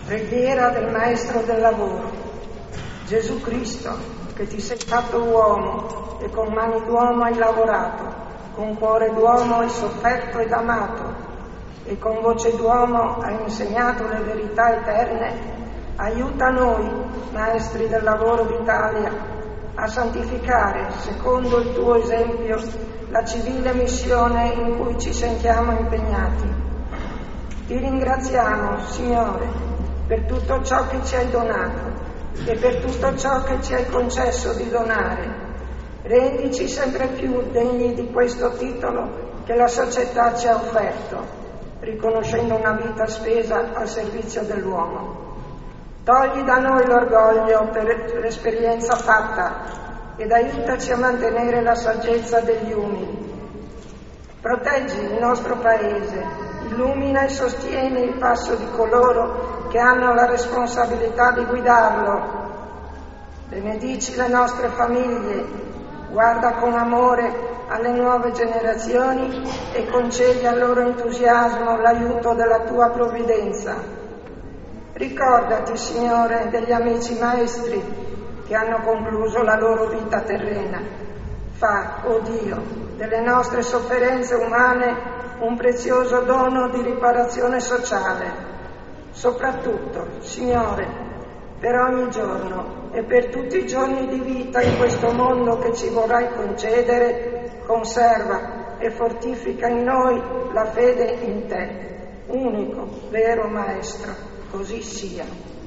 Preghiera del Maestro del lavoro. Gesù Cristo, che ti sei fatto uomo e con mani d'uomo hai lavorato, con cuore d'uomo hai sofferto ed amato, e con voce d'uomo hai insegnato le verità eterne, aiuta noi, maestri del lavoro d'Italia, a santificare, secondo il tuo esempio, la civile missione in cui ci sentiamo impegnati. Ti ringraziamo, Signore, per tutto ciò che ci hai donato e per tutto ciò che ci hai concesso di donare. Rendici sempre più degni di questo titolo che la società ci ha offerto, riconoscendo una vita spesa al servizio dell'uomo. Togli da noi l'orgoglio per l'esperienza fatta ed aiutaci a mantenere la saggezza degli umili. Proteggi il nostro Paese, illumina e sostieni il passo di coloro che hanno la responsabilità di guidarlo. Benedici le nostre famiglie, guarda con amore alle nuove generazioni e concedi al loro entusiasmo l'aiuto della tua provvidenza. Ricordati, Signore, degli amici maestri che hanno concluso la loro vita terrena. Fa, oh Dio, delle nostre sofferenze umane un prezioso dono di riparazione sociale. Soprattutto, Signore, per ogni giorno e per tutti i giorni di vita in questo mondo che ci vorrai concedere, conserva e fortifica in noi la fede in te, unico, vero Maestro. Così sia.